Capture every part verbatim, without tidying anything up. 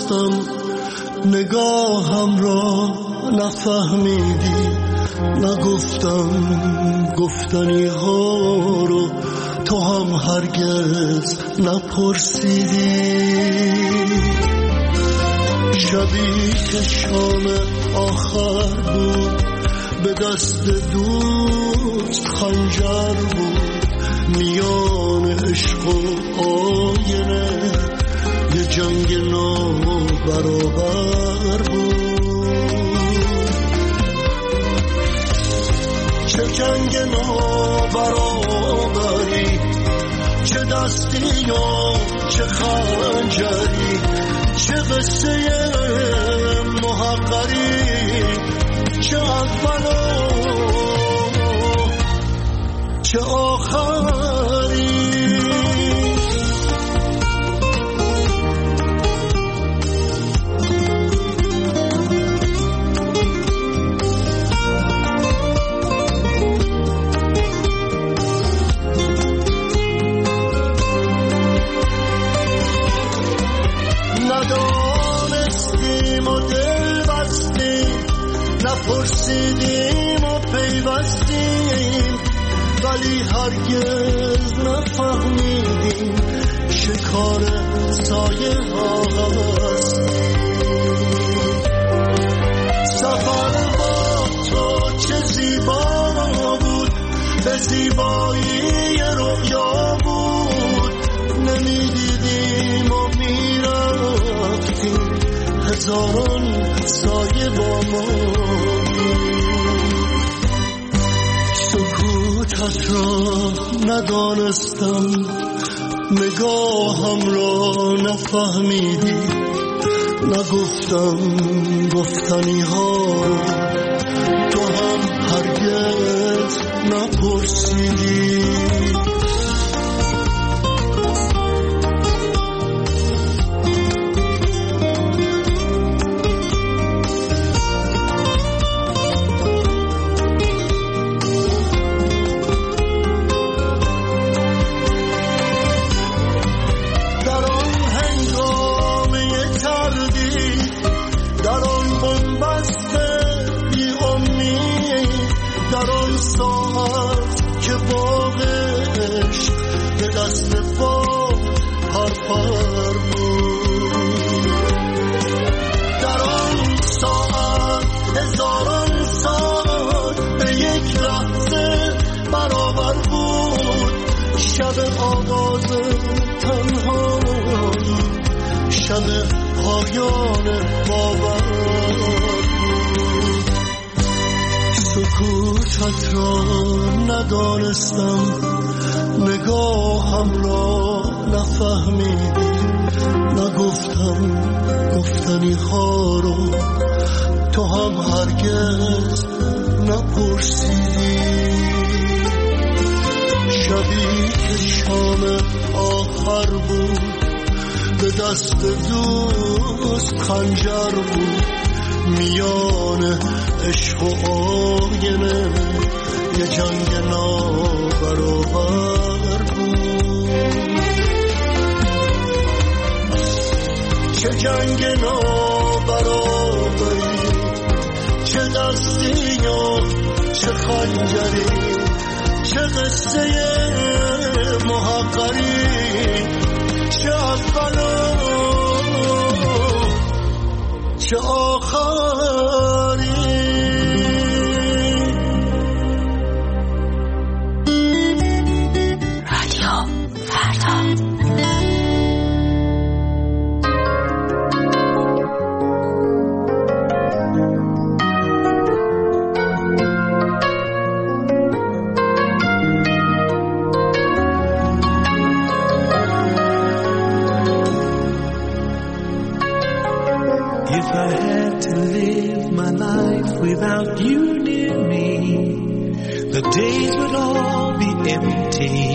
ندانستم نگاهم را نفهمیدی، نگفتم گفتنی ها رو تو هم هرگز نپرسیدی. شبی که شام آخر بود به دست دوست خنجر بود، میان عشق و آینه یه جنگ نابرابر بود. چه جنگ نابرابری، چه دستی و چه خنجری، چه قصه محقری، چه اول و چه آخری. ندانستیم و دل بستیم، نپرسیدیم و پیوستیم، ولی هرگز نفهمیدیم شکار سایه ها هستیم. سفر با تو چه زیبا بود، به زیبایی رویا بود، نمیدیدیم و میرفتیم، هزاران سایه با ما. سکوتت را ندانستم، نگاهم را نفهمیدی، نگفتم گفتنی ها رو تو هم هرگز نپرسیدی. شب آغاز تنهایی، شب پایان باور بود. سکوتت را ندانستم، نگاهم را نفهمیدی، نگفتم گفتنی ها رو تو هم هرگز نپرسیدی. شبی که شام آخر بود به دست دوست خنجر بود، میان عشق و آینه یه جنگ نابرابر بود. چه جنگ نابرابری، چه دستی و چه خنجری، چه قصه محقری، چه اول و چه آخری. رادیو فردا. If I had to live my life without you near me, the days would all be empty.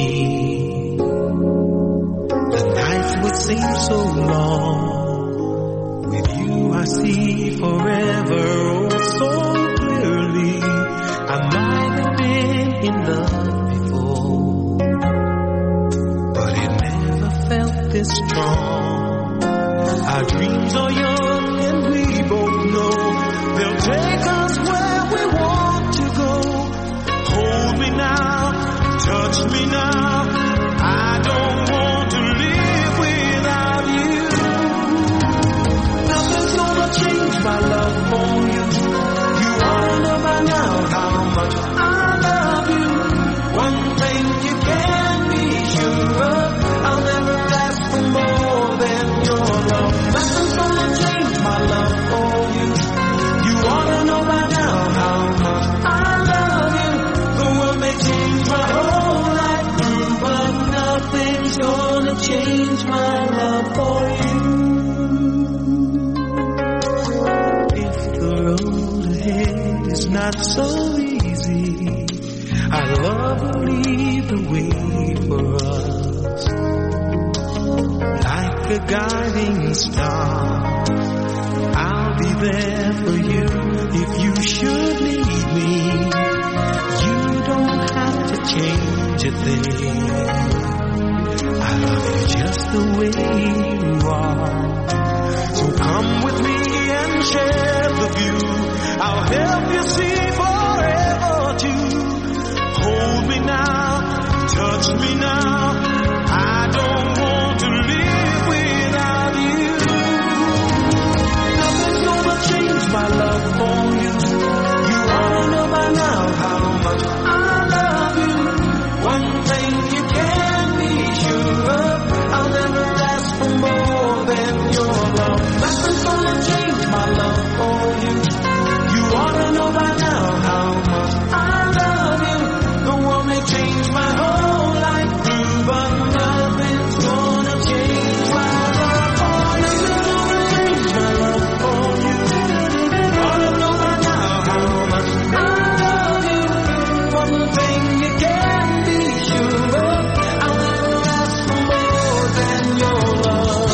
The nights would seem so long. With you I see forever oh so clearly. I might have been in love before, but it never felt this strong. Our dreams are young and we both know they'll take us where we want to go. Hold me now, touch me now. I don't want to live without you. Nothing's gonna change my love for you. You ought to know by now how much I love you. One thing you can be sure of, I'll never ask for more than your love. Nothing's gonna change my love for you. You ought to know by now how much I love you. The world may change my whole life through, but nothing's gonna change my love for you. If the road ahead is not so easy, our love will lead the way for us. Like a guiding star, I'll be there for you if you should need me. You don't have to change a thing. I love you just the way you are. So come with me and share the view. I'll help you see forever too. Hold me now, touch me now. I don't want to live without you. Nothing's gonna change my love for you. You ought to know by now how much I love you. One thing you can be sure of, I'll never ask for more than your love. Nothing's gonna change my love for you. You ought to know by now how much I love you. The world may change my whole life through, but nothing's gonna change my love for you. Nothing's gonna change my love for you. You ought to know by now how much I love you. One thing you can be sure of, I'll never ask for more than your love.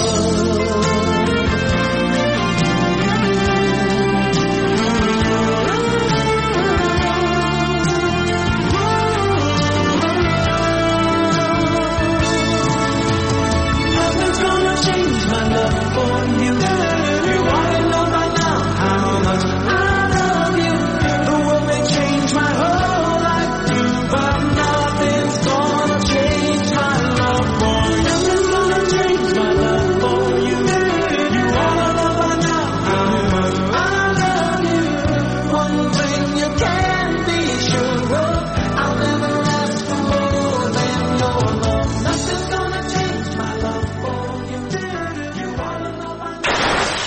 Nothing's gonna change my love for you. You ought to know by now how much I love you. The world may change my whole life through, but nothing's gonna change my love for you. Nothing's gonna change my love for you. You ought to know by now how much I love you. One thing you can be sure of, I'll never ask for more than your love. Nothing's gonna change my love for you. You ought to know by now.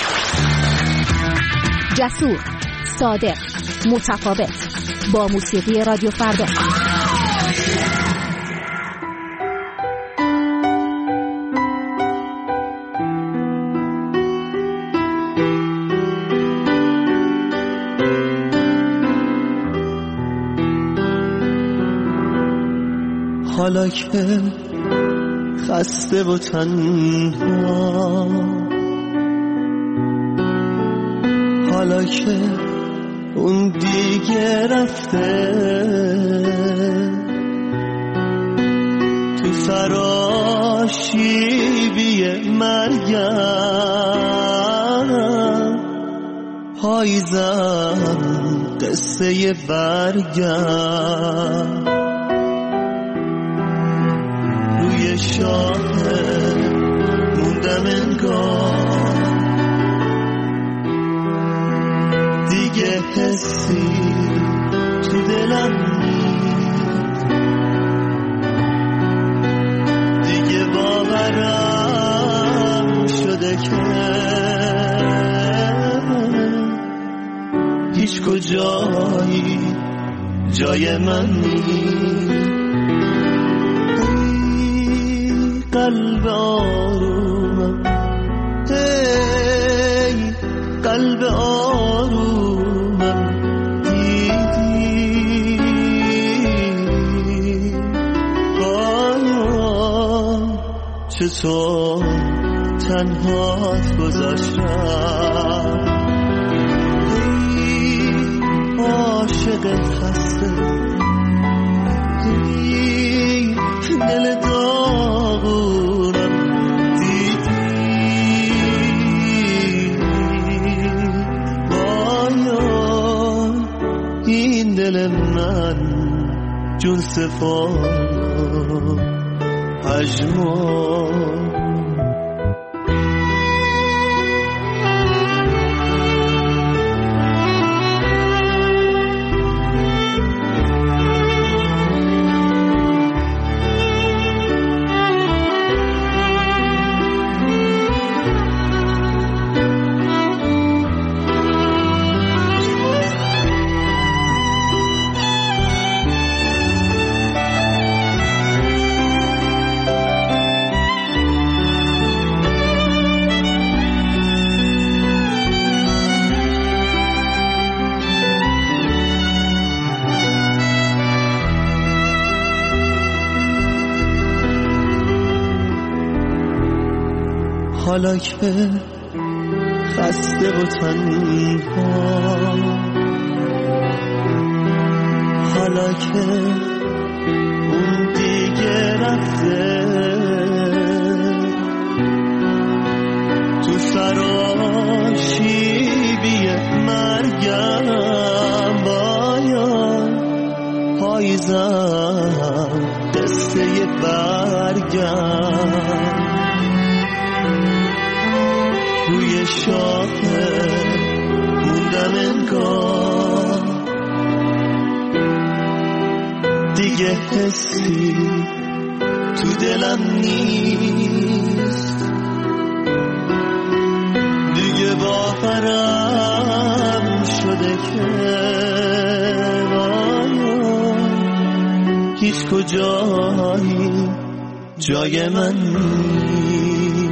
جسور، صادق، متفاوت. با موسیقی رادیو فردا. حالا که خسته و تنها، حالا که اون دیگه رفته، تو فراشیبی مرگم پاییزم قصه برگم، روی شاهد موندم انگار، دیگه حسی تو دلم نیست، دیگه باورم شده که هیچ کجایی جای من نیست. ای قلب آرومم، ای قلب آرومم، دیدی آیا چطور تنهات گذاشتم، ای عاشق خسته، ای دل داغونم، دیدی دل من جون سپار پژمرد. حالا که خسته و تنها، حالا که اون دیگه رفته، تو سراشیبی مرگم باید پاییزم دسته برگم روی شاخه موندم انگار، دیگه حسی تو دلم نیست، دیگه باورم شده که هیچ کجایی جای من نیست.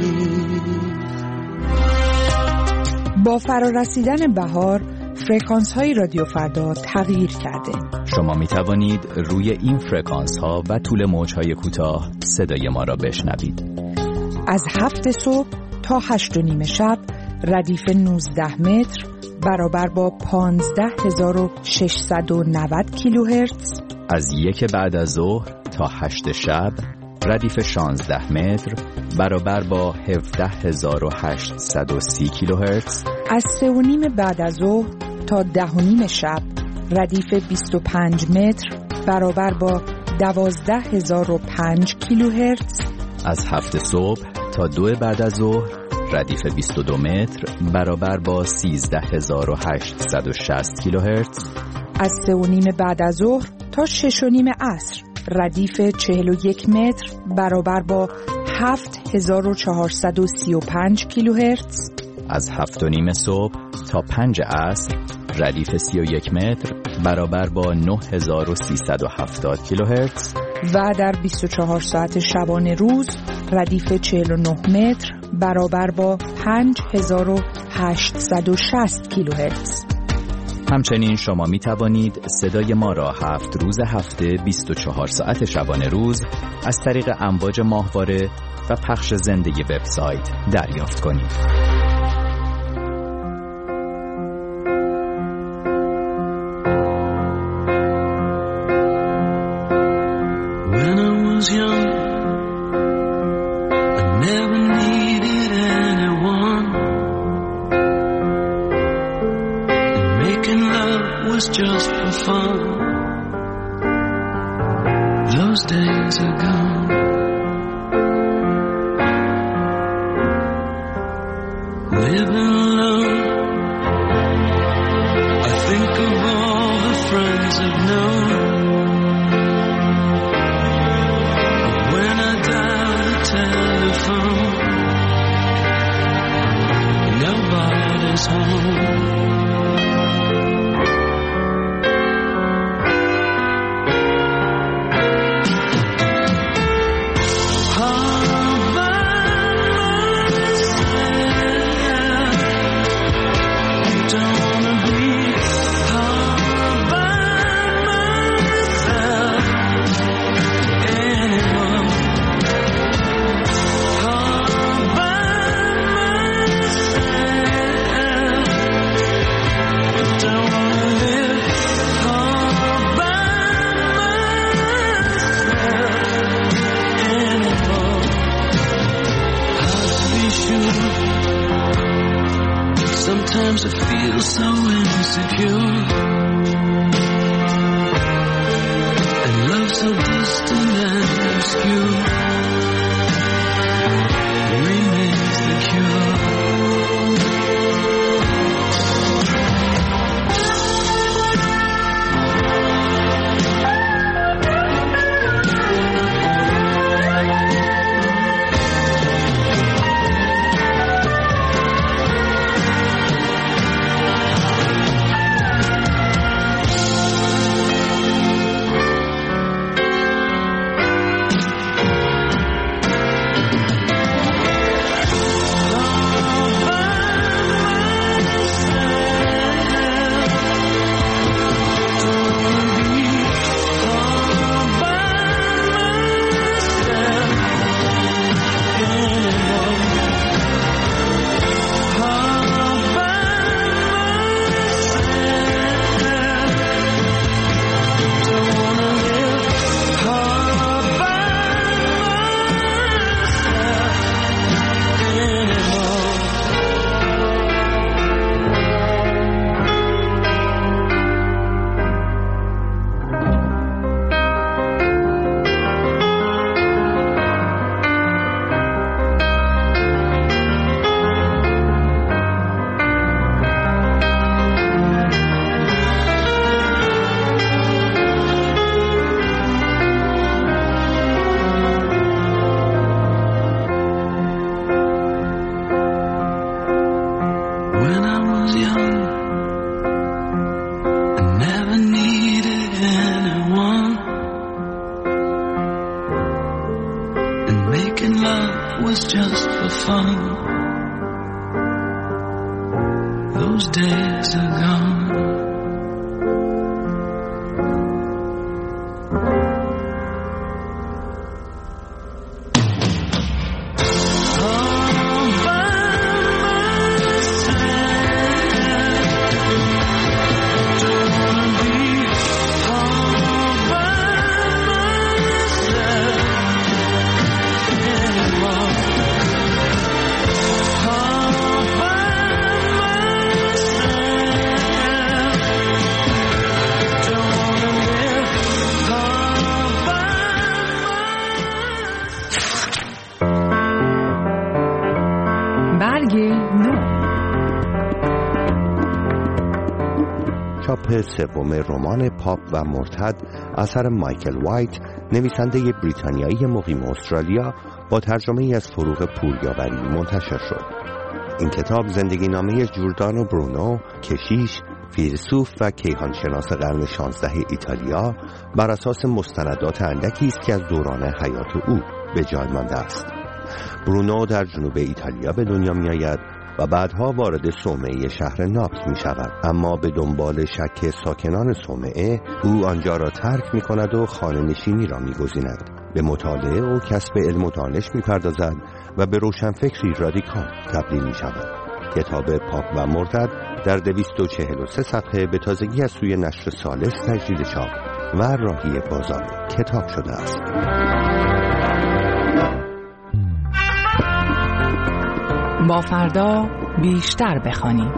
با فرارسیدن بهار فرکانس های رادیو فردا تغییر کرده. شما می توانید روی این فرکانس ها و طول موج های کوتاه صدای ما را بشنوید. از هفت صبح تا هشت و نیم شب ردیف نوزده متر برابر با پانزده هزار و ششصد و نود کیلوهرتز. از یک بعد از ظهر تا هشت شب ردیف شانزده متر برابر با هفده هزار و هشتصد و سی کیلوهرتز. از سه و نیم بعد از ظهر تا ده و نیم شب ردیف بیست و پنج متر برابر با دوازده هزار و پنج کیلوهرتز. از هفت صبح تا دو بعد از ظهر ردیف بیست و دو متر برابر با سیزده هزار و هشتصد و شصت کیلوهرتز. از سه و نیم بعد از ظهر تا شش و نیم عصر ردیف چهل و یک متر برابر با هفت هزار و چهارصد و سی و پنج کیلوهرتز. از هفت و نیم صبح تا پنج عصر ردیف سی و یک متر برابر با نه هزار و سیصد و هفتاد کیلوهرتز. و در بیست و چهار ساعت شبانه روز ردیف چهل و نه متر برابر با پنج هزار و هشتصد و شصت کیلوهرتز. همچنین شما می توانید صدای ما را هفت روز هفته بیست و چهار ساعت شبانه روز از طریق امواج ماهواره و پخش زنده وبسایت دریافت کنید. Just for fun, those days are gone. Living alone, I think of all the friends I've known. But when I dial the telephone, nobody's home. Sometimes I feel so insecure. love so distant and obscure remains the cure. چاپ سوم رمان پاپ و مرتد اثر مایکل وایت، نویسنده بریتانیایی مقیم استرالیا، با ترجمه ای از فروغ پوریاوری منتشر شد. این کتاب زندگی نامه جوردانو برونو، کشیش، فیلسوف و کیهانشناس قرن شانزده ایتالیا، بر اساس مستندات اندکی است که از دوران حیات او به جای مانده است. برونو در جنوب ایتالیا به دنیا می آید و بعدها وارد صومعه شهر ناپل می شود، اما به دنبال شک ساکنان صومعه او آنجا را ترک می کند و خانه نشینی را می گزیند. به مطالعه و کسب علم و دانش می پردازد و به روشنفکری رادیکال تبدیل می شود. کتاب پاپ و مرتد در دویست و چهل و سه صفحه به تازگی از سوی نشر سالس تجدید چاپ و راهی بازار کتاب شده است. با فردا بیشتر بخوانیم.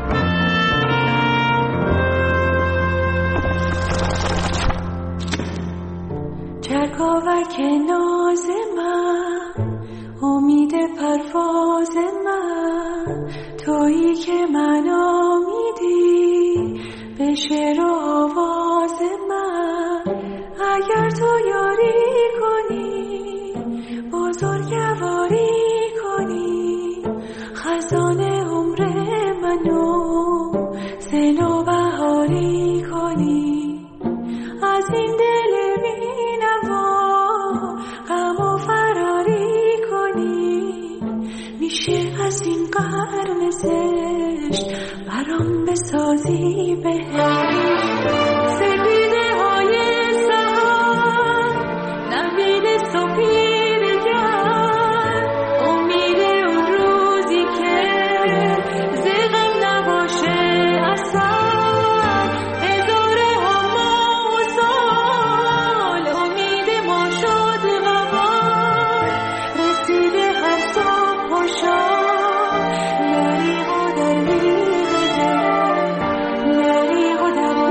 چرکاوک ناز من، امید پرواز من، تویی که من امیدی به شعر و آواز من. اگر تو یاری کنی، بزرگواری کنی، خزان عمر منو سنو بهاری کنی. از این دل بی‌نوا غم و فراری کنی. میشه از این قرن زشت برام بسازی بهشت. سپیده های سهر، نوید صبحی یاری خدا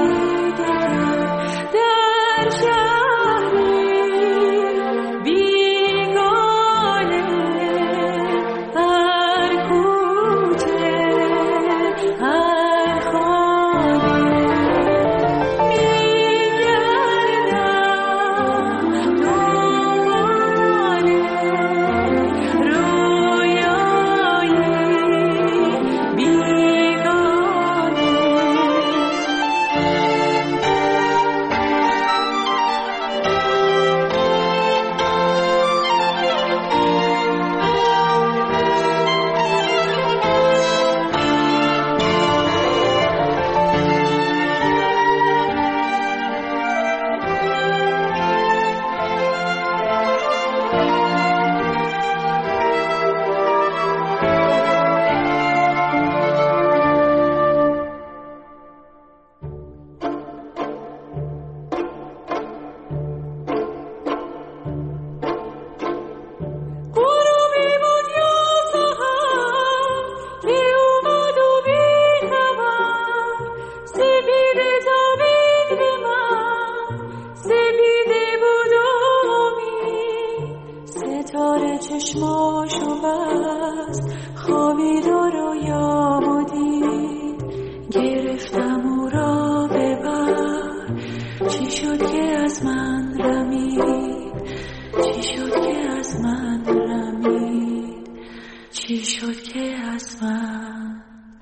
چی شد که از من رمید چی شد که از من رمید چی شد که از من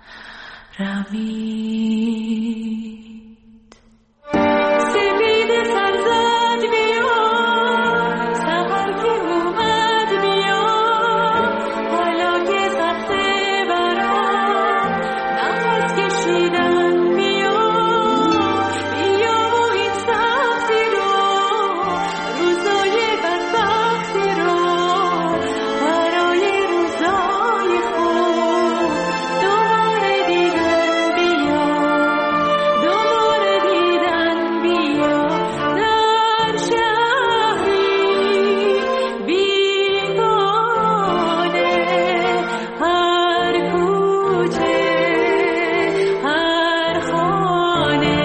رمید سپید سرزد بیا سحر که اومد بیا حالا که سخته برام نفس کشیدن بیا بیا و این سختی رو روزای بدبختی رو برای روزای خوب دوباره دیدن بیا دوباره دیدن بیا در شهری بیگانه هر کوچه هر خانه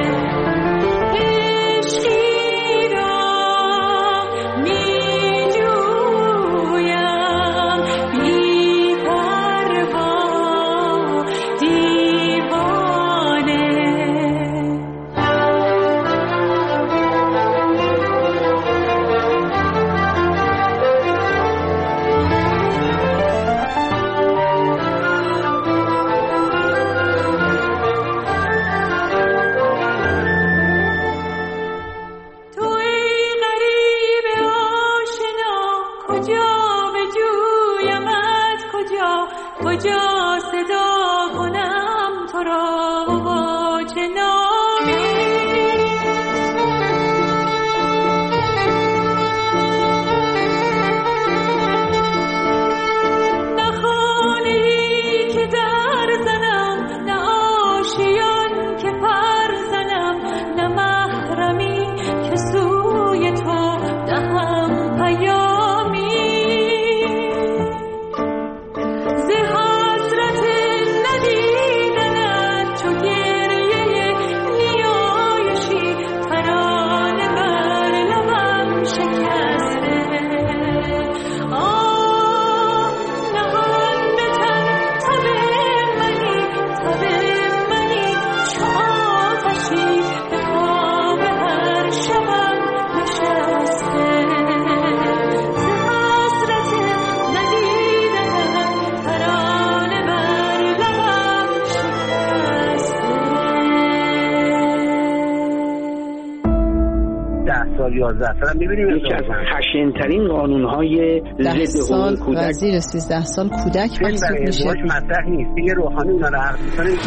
عشقی را می جویم بی پروا دیوانه تو ای غریب آشنا کجا بجویم از کجا کجا صدا کنم تو را با چه نامی نه خانه‌ای که در زنم نه آشیان که پر زنم نه محرمی که سوی تو دهم پیامی ز حسرت ندیدنت چو گریه نیایشی ترانه بر لبم شکسته آه نهان به تن تب منی تب منی چو آتشی به خواب هر شبم نشسته ز حسرت ندیدنت ترانه بر لبم شکسته ده سال یازده سال می‌بینیم یکی از خشن‌ترین قانون‌های ده ضد سال حقوق کودک و زیر سیزده سال کودک فیلم محسوب برای میشه. ازدواج مطرح نیست دیگه. روحانی اونا رو حرف می‌زنه.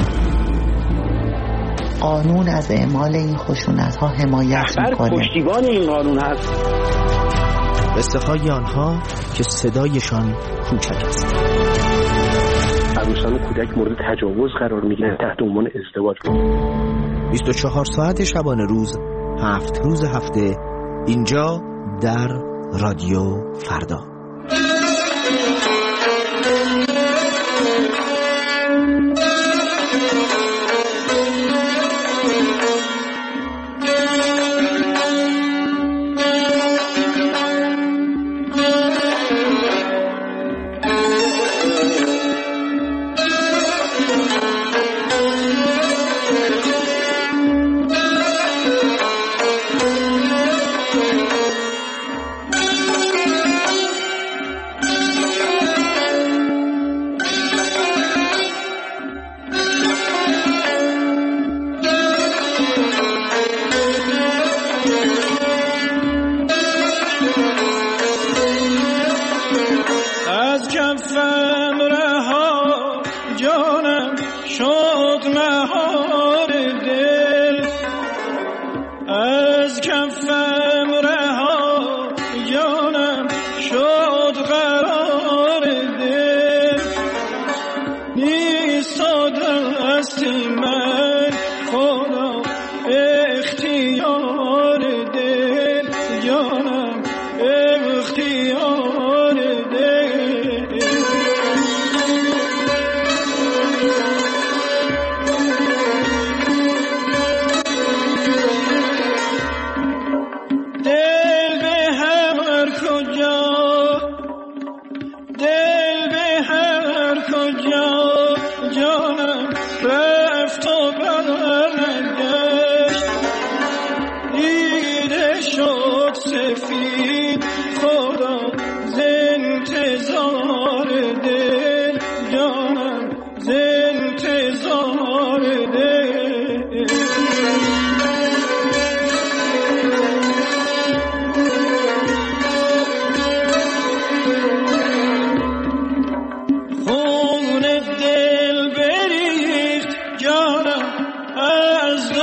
قانون از اعمال این خشونت‌ها حمایت رهبر می‌کنه. پشتیبان این قانون هست. قصه های آنها که صدایشان کوچک است. عروسان و کودک مورد تجاوز قرار می‌گیرن تحت عنوان ازدواج. بیست و چهار ساعت شبانه روز، هفت روز هفته، اینجا در رادیو فردا.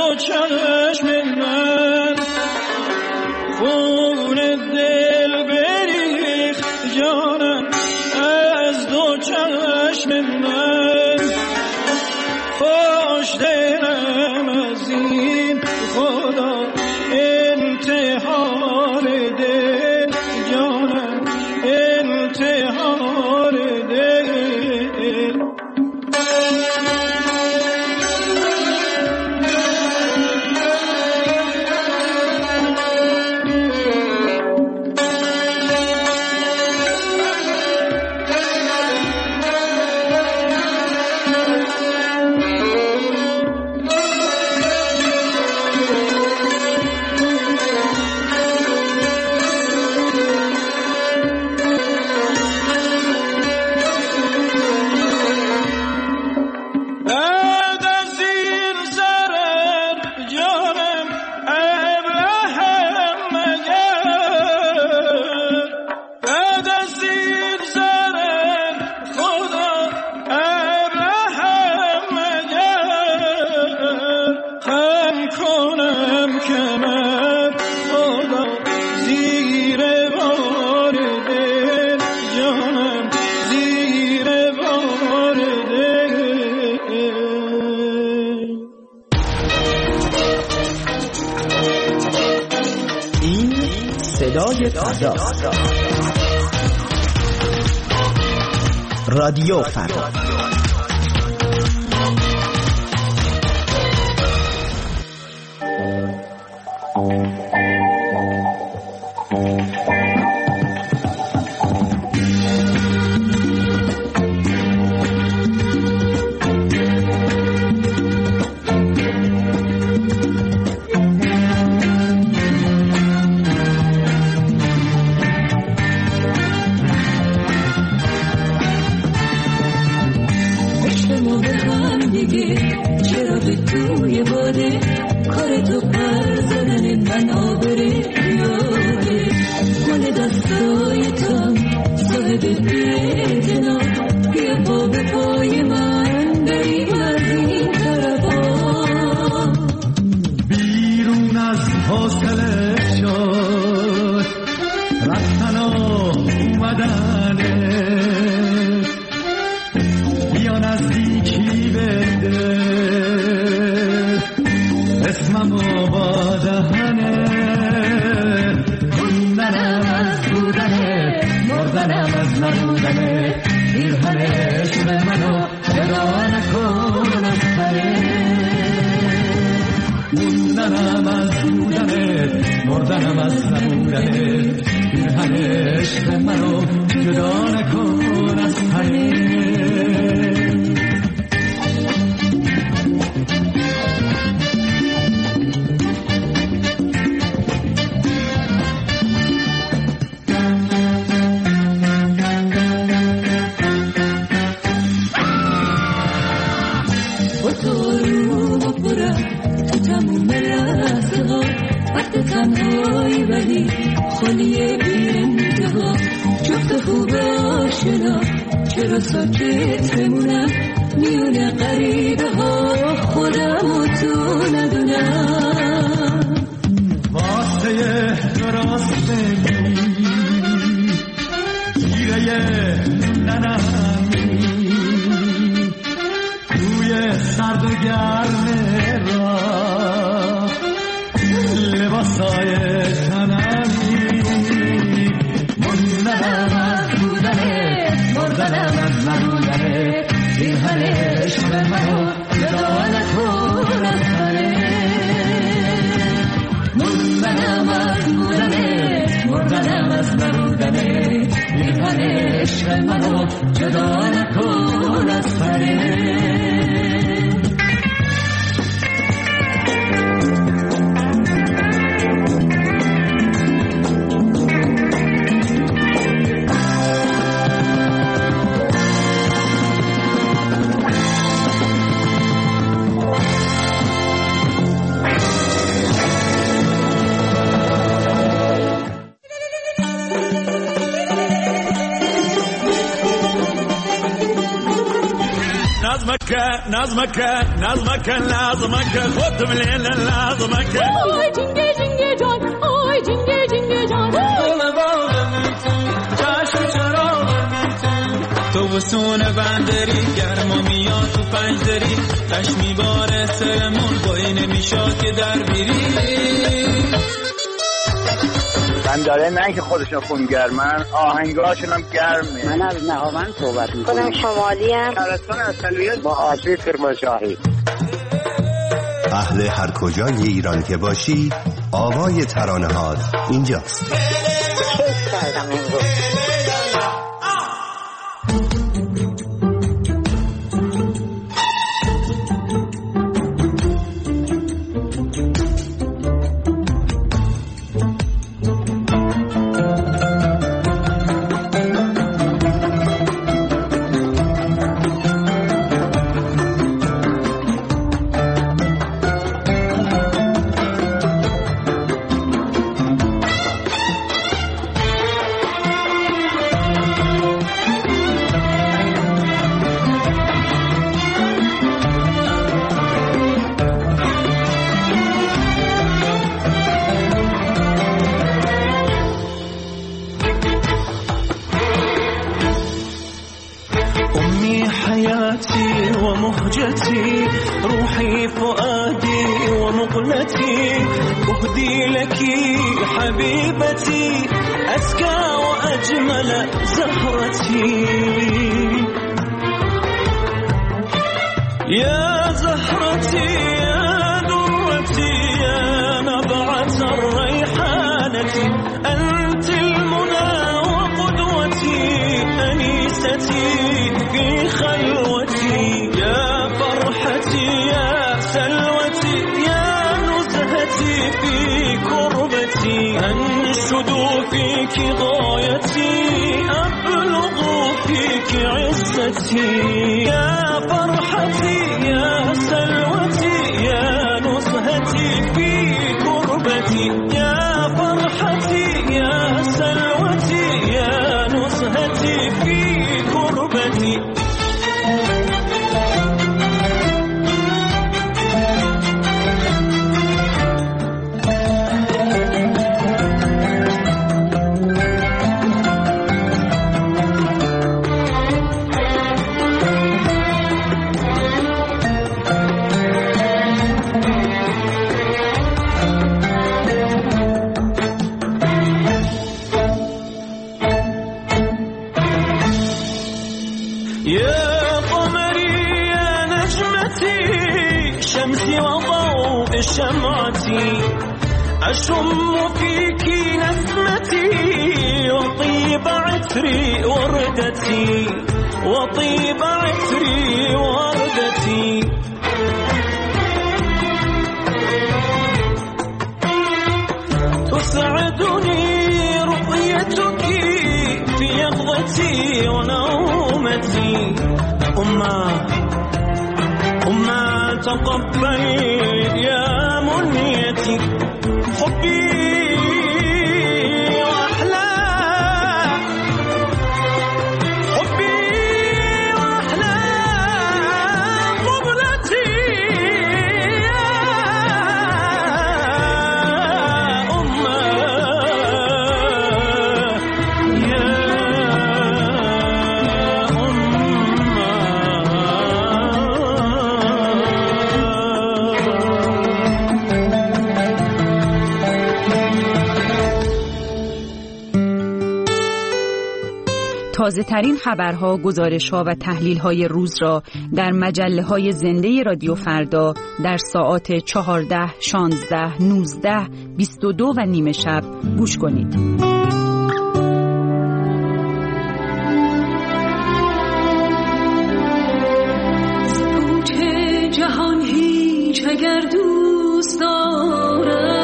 دو چشم من خون دل بریخت جانم از دو چشم من خوش دلم از این خدا انتحار دل جانم انتحار دل رادیو فردا. نظمك نظمك نظمك خودم لیل نظمک آی جنگه جنگه جان آی جنگه جنگه جان چشم چراغ تو بسون بندری گرما میاد تو پنجدری تش میباره سرمون بایی نمیشاد که در بیری من داره نه که خودشون خونگرمن آهنگاشون هم گرمه. من از نهاوند صحبت میکنم. خودم شمالی هم شهرستان اصلیت با آسیب کرمانشاهی. اهل هر کجای ایران که باشی آوای ترانه هات اینجاست. کیف کردم امروز. ومهجتي روحي فؤادي ومقلتي أهدي لك حبيبتي أزكى وأجمل زهرتي يا زهرتي يا درتي يا نبعة الريحانة أنت المنى وقدوتي أنيستي في خلوتي يا فرحتي يا سلوتي يا نزهتي في كربتي أنشد فيك غايتي أبلغ فيك عزتي يا فرحتي يا سلوتي يا نزهتي في كربتي يا فرحتي يا سلوتي يا نزهتي في كربتي يا قمري يا نجمتي شمسي وضوء شمعتي أشم فيك نسمتي وطيب عطري وردتي وطيب عطري وردتي تسعدني رؤيتك في يقظتي ونومتي أمّا أمّا تقبل يا منيتي حبي وأحلى حبي وأحلى قبلتي يا أمّا يا تازه ترین خبرها، گزارش‌ها و تحلیل‌های روز را در مجله‌های زنده رادیو فردا در ساعات چهارده، شانزده، نوزده، بیست و دو و نیمه شب گوش کنید. سوچ جهان هیچ اگر دوست دارم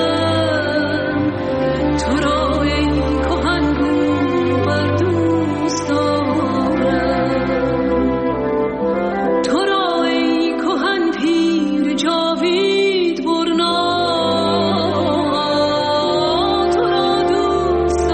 تو را ای کهن گو بر دوست دارم تو را ای کهن پیر جاوید برنا تو را دوست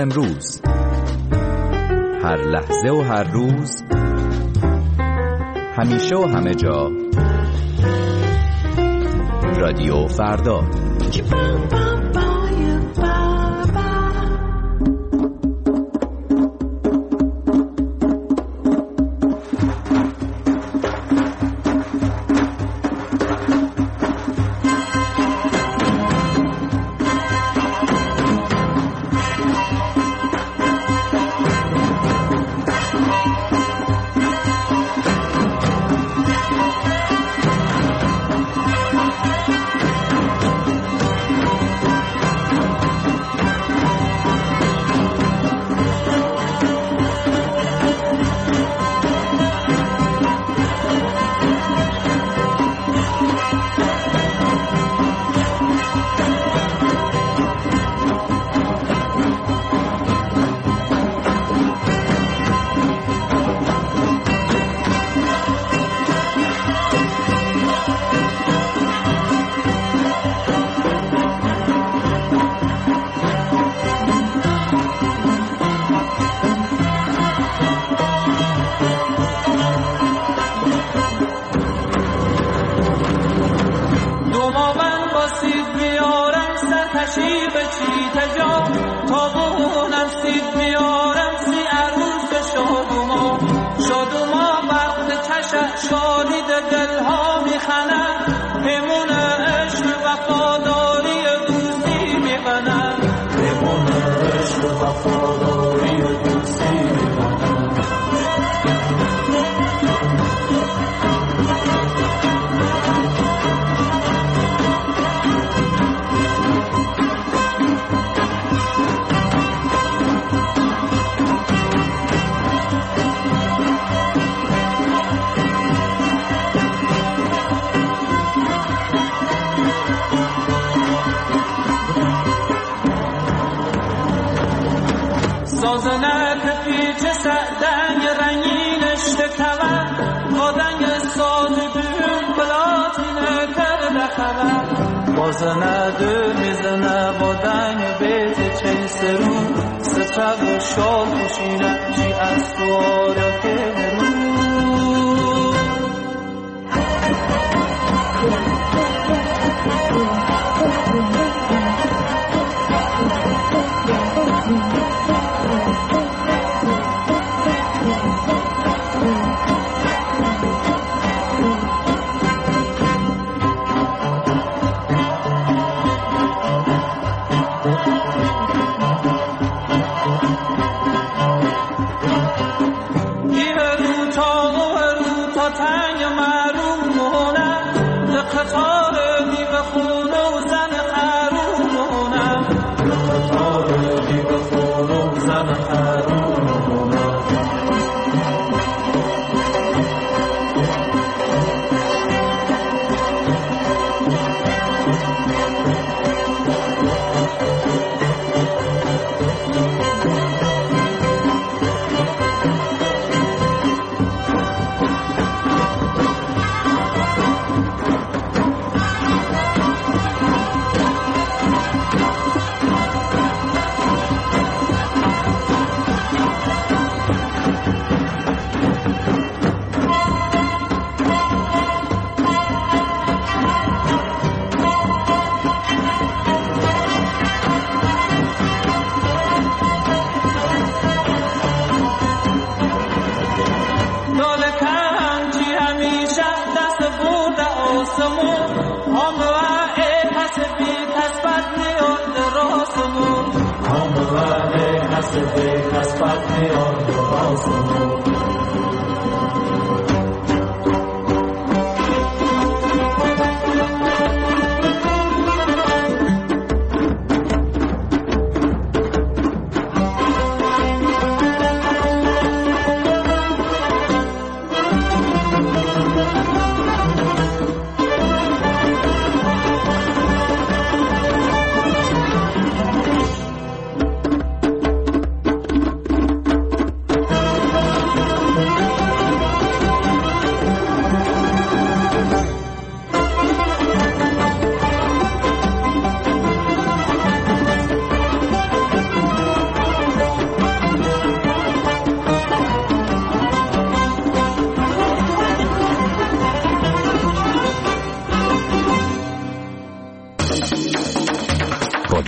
امروز، هر لحظه و هر روز، همیشه و همه جا، رادیو فردا.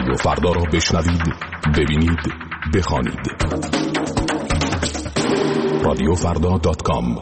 رادیو فردا را بشنوید، ببینید، بخوانید. رادیو فردا دات کام.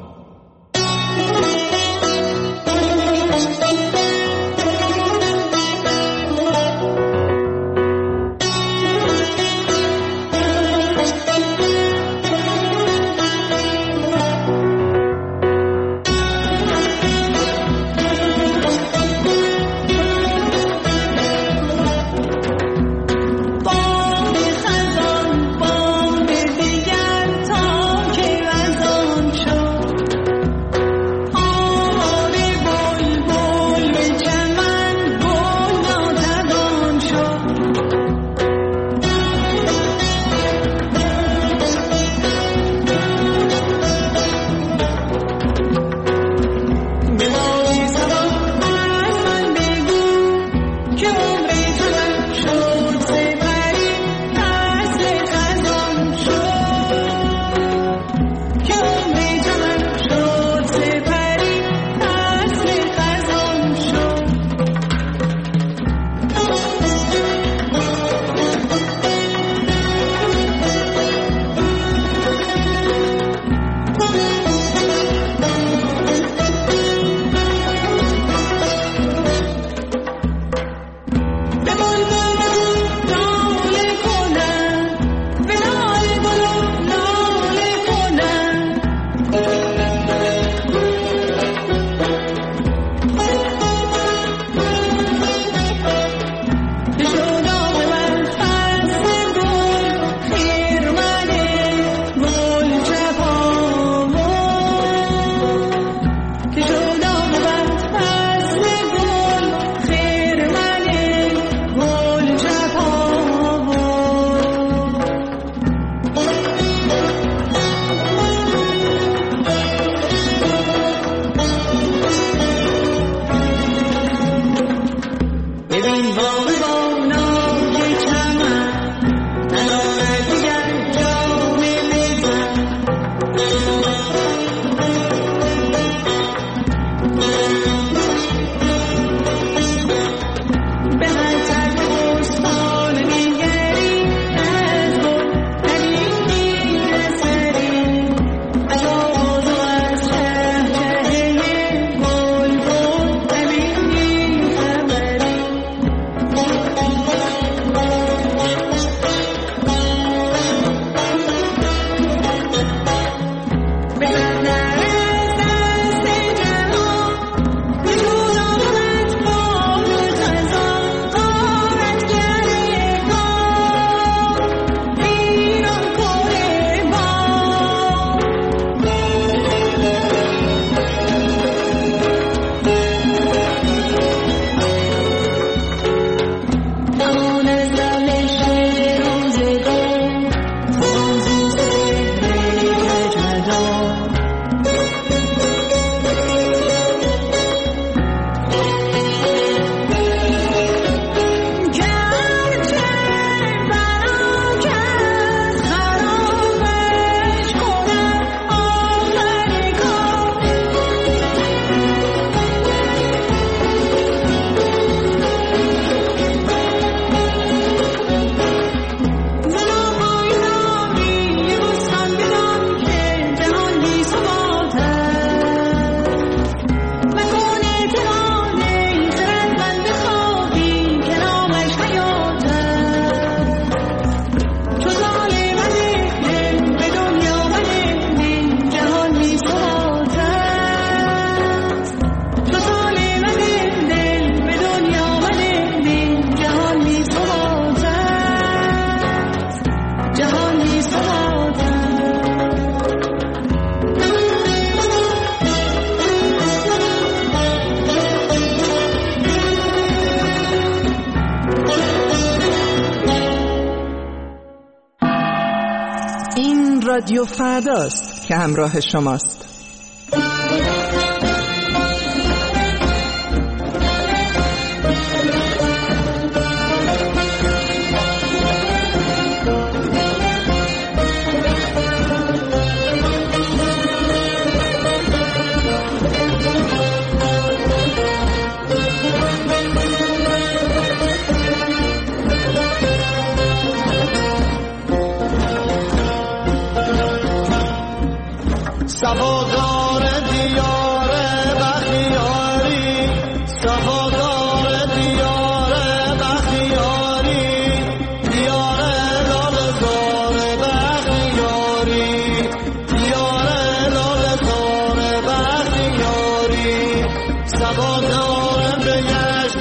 رادیو فرداست که همراه شماست.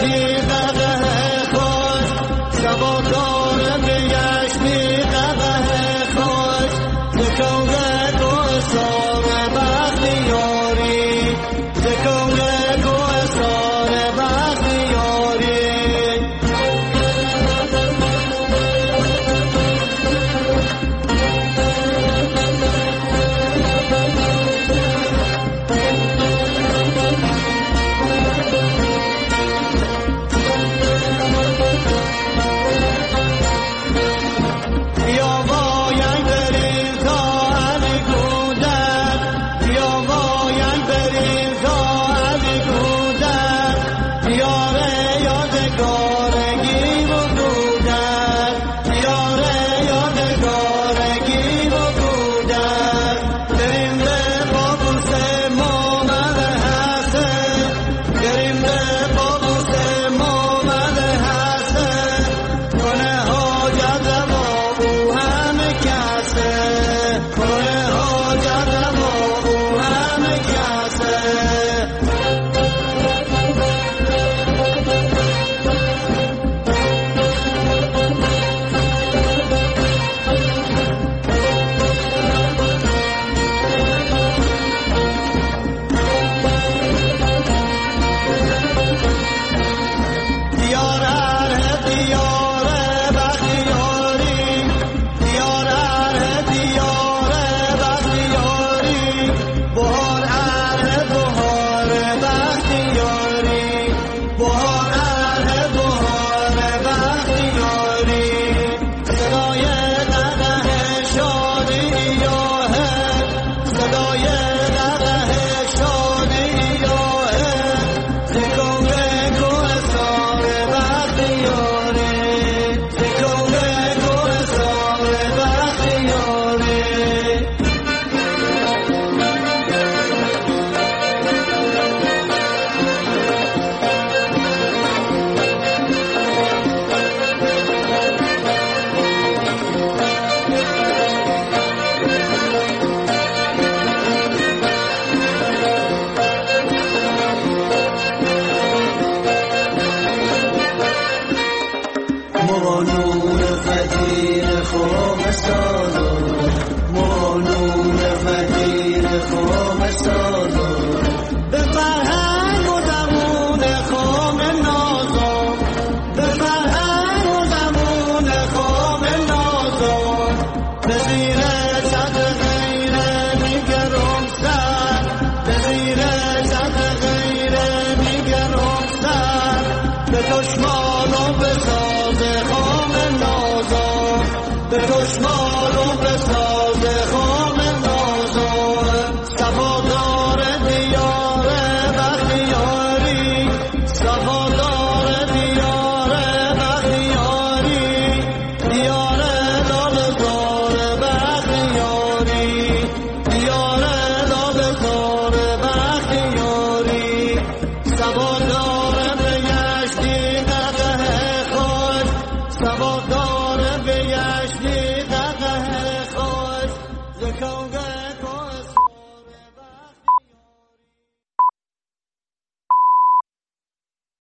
دشمن